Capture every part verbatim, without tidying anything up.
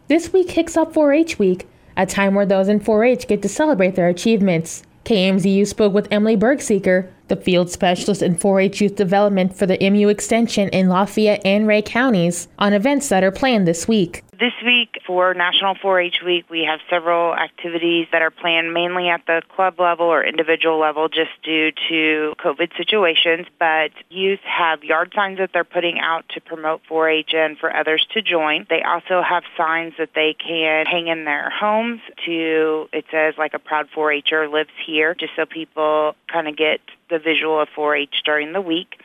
This week kicks off four H Week, a time where those in four H get to celebrate their achievements. K M Z U spoke with Emily Bergseeker, the field specialist in four H youth development for the M U Extension in Lafayette and Ray counties, on events that are planned this week. This week for National four H Week, we have several activities that are planned mainly at the club level or individual level just due to COVID situations, but youth have yard signs that they're putting out to promote four H and for others to join. They also have signs that they can hang in their homes to, it says like a proud four H-er lives here, just so people kind of get the visual of four H during the week.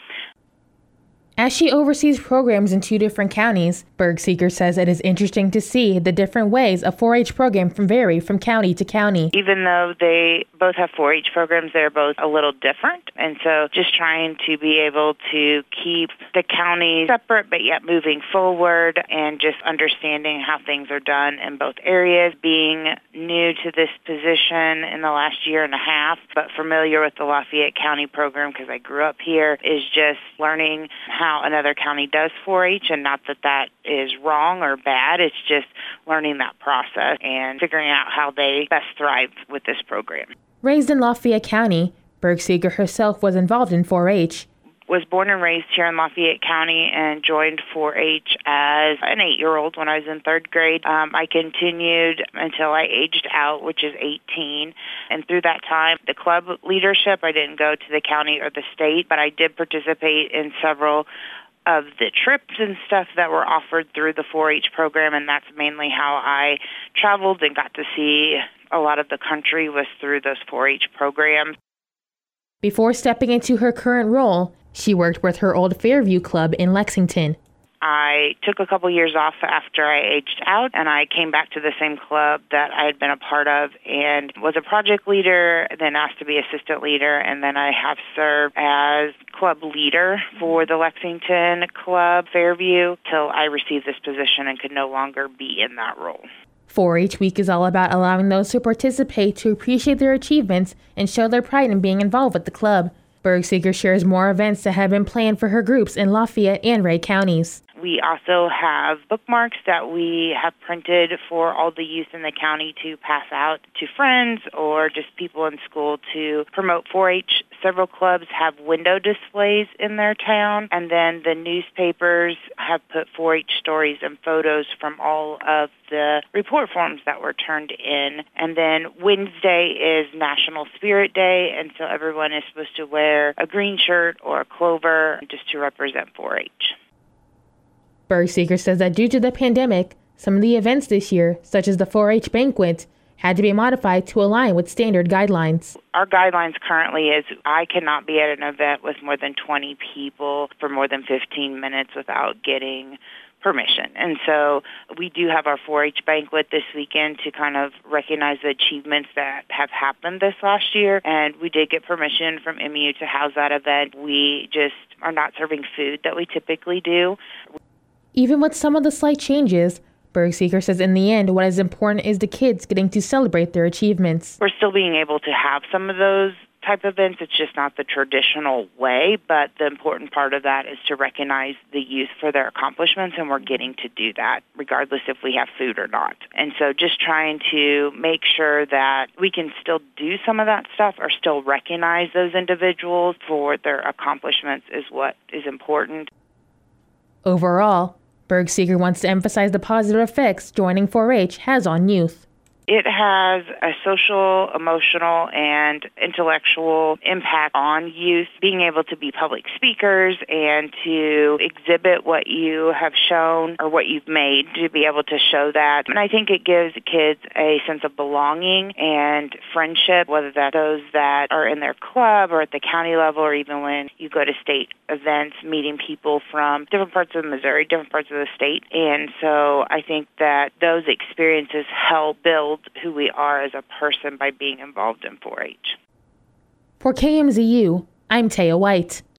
As she oversees programs in two different counties, Bergseeker says it is interesting to see the different ways a four H program can vary from county to county. Even though they both have four H programs, they're both a little different. And so just trying to be able to keep the counties separate but yet moving forward and just understanding how things are done in both areas. Being new to this position in the last year and a half, but familiar with the Lafayette County program because I grew up here, is just learning how another county does four H, and not that that is wrong or bad. It's just learning that process and figuring out how they best thrive with this program. Raised in Lafayette County, Bergseeker herself was involved in four H. Was born and raised here in Lafayette County and joined four H as an eight-year-old when I was in third grade. Um, I continued until I aged out, which is eighteen. And through that time, the club leadership, I didn't go to the county or the state, but I did participate in several of the trips and stuff that were offered through the four H program, and that's mainly how I traveled and got to see a lot of the country was through those four H programs. Before stepping into her current role, she worked with her old Fairview Club in Lexington. I took a couple years off after I aged out, and I came back to the same club that I had been a part of and was a project leader, then asked to be assistant leader, and then I have served as club leader for the Lexington Club Fairview till I received this position and could no longer be in that role. four H Week is all about allowing those who participate to appreciate their achievements and show their pride in being involved with the club. Bergseeker shares more events that have been planned for her groups in Lafayette and Ray counties. We also have bookmarks that we have printed for all the youth in the county to pass out to friends or just people in school to promote four H. Several clubs have window displays in their town, and then the newspapers have put four H stories and photos from all of the report forms that were turned in. And then Wednesday is National Spirit Day, and so everyone is supposed to wear a green shirt or a clover just to represent four H. Bergseeker says that due to the pandemic, some of the events this year, such as the four H banquet, had to be modified to align with standard guidelines. Our guidelines currently is I cannot be at an event with more than twenty people for more than fifteen minutes without getting permission. And so we do have our four H banquet this weekend to kind of recognize the achievements that have happened this last year. And we did get permission from M U to house that event. We just are not serving food that we typically do. Even with some of the slight changes, Bergseeker says in the end, what is important is the kids getting to celebrate their achievements. We're still being able to have some of those type of events. It's just not the traditional way, but the important part of that is to recognize the youth for their accomplishments, and we're getting to do that regardless if we have food or not. And so just trying to make sure that we can still do some of that stuff or still recognize those individuals for their accomplishments is what is important. Overall, Bergseeker wants to emphasize the positive effects joining four H has on youth. It has a social, emotional, and intellectual impact on youth. Being able to be public speakers and to exhibit what you have shown or what you've made, to be able to show that. And I think it gives kids a sense of belonging and friendship, whether that's those that are in their club or at the county level, or even when you go to state events, meeting people from different parts of Missouri, different parts of the state. And so I think that those experiences help build who we are as a person by being involved in four H. For K M Z U, I'm Taya White.